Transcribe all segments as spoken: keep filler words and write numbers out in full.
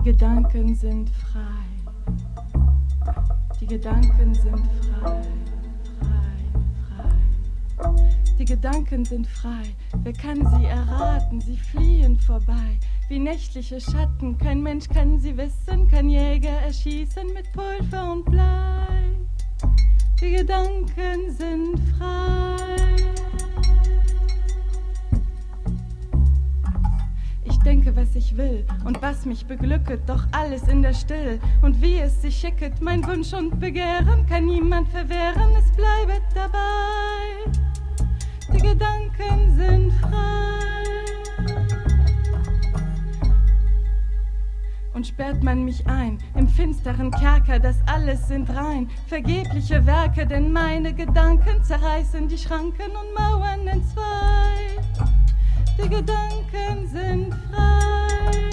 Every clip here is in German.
Gedanken sind frei. Die Gedanken sind frei, frei, frei. Die Gedanken sind frei. Wer kann sie erraten? Sie fliehen vorbei. Wie nächtliche Schatten. Kein Mensch kann sie wissen. Kein Jäger erschießen mit Pulver und Blei. Die Gedanken sind frei. Ich denke, was ich will und was mich beglücket, doch alles in der Still. Und wie es sich schicket, mein Wunsch und Begehren kann niemand verwehren, es bleibet dabei. Die Gedanken sind frei. Und sperrt man mich ein im finsteren Kerker, das alles sind rein vergebliche Werke, denn meine Gedanken zerreißen die Schranken und Mauern in zwei. Die Gedanken sind frei.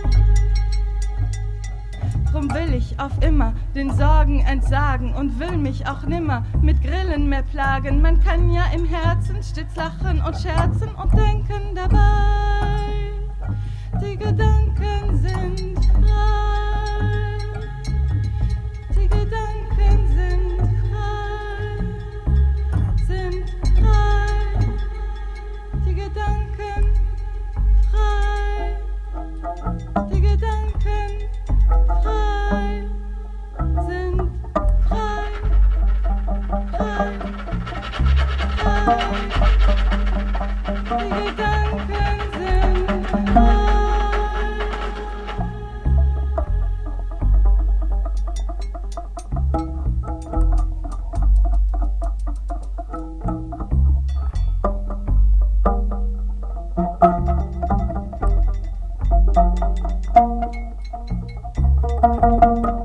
Drum will ich auf immer den Sorgen entsagen und will mich auch nimmer mit Grillen mehr plagen. Man kann ja im Herzen stets lachen und scherzen und denken dabei. Die Gedanken sind frei. Die Gedanken sind frei, sind frei. Die Gedanken frei. Die Gedanken frei, sind frei, frei, frei. Die Gedanken sind frei. Thank you.